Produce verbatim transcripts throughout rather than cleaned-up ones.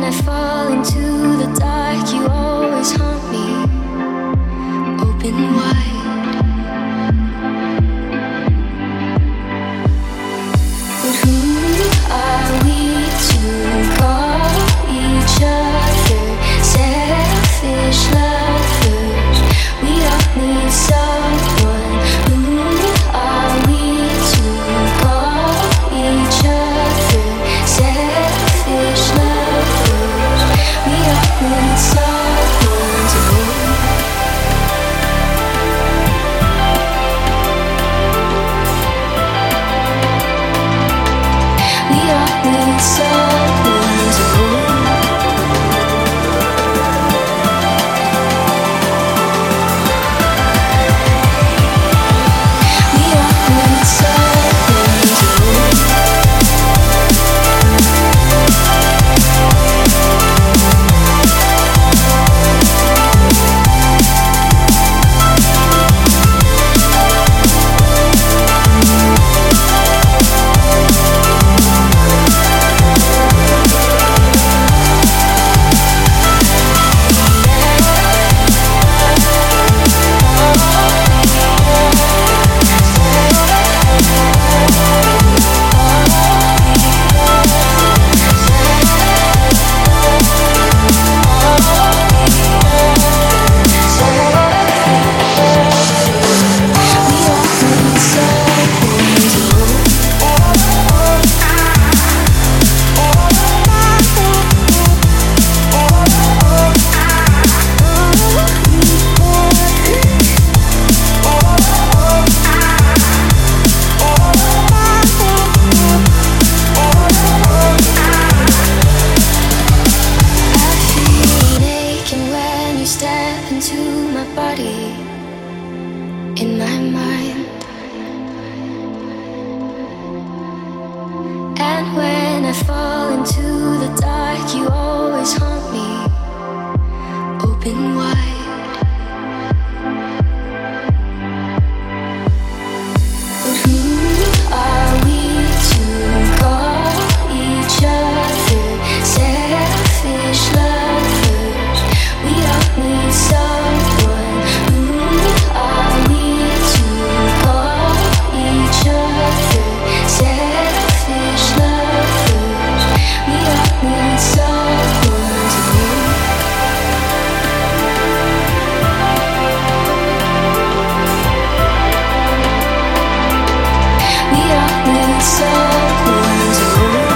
I fall into the dark, you always haunt me, open wide. But who are we to call each other selfish lovers? We all need someone. Who are we to call each other selfish lovers? We all need someone to hold. We all need someone to hold. We all need someone to hold. Step into my body, in my mind. And when I fall into the dark, you always haunt me, open wide. But who are we to call each other selfish lovers? We all need someone. Who are we to call each other selfish lovers? We all need someone to hold. We all need someone to hold.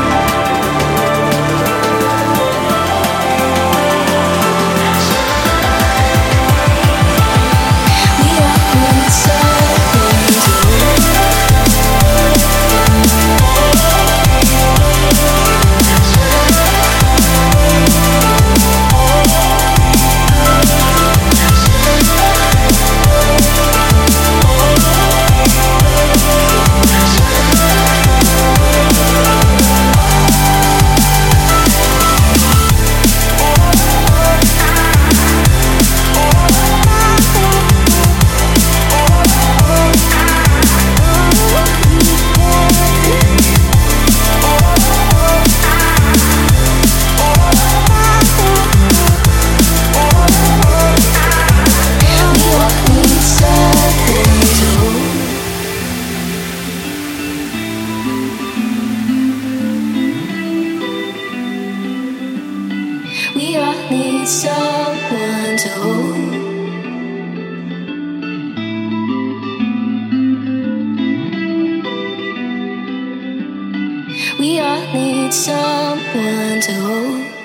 We all need someone to hold. We all need someone to hold.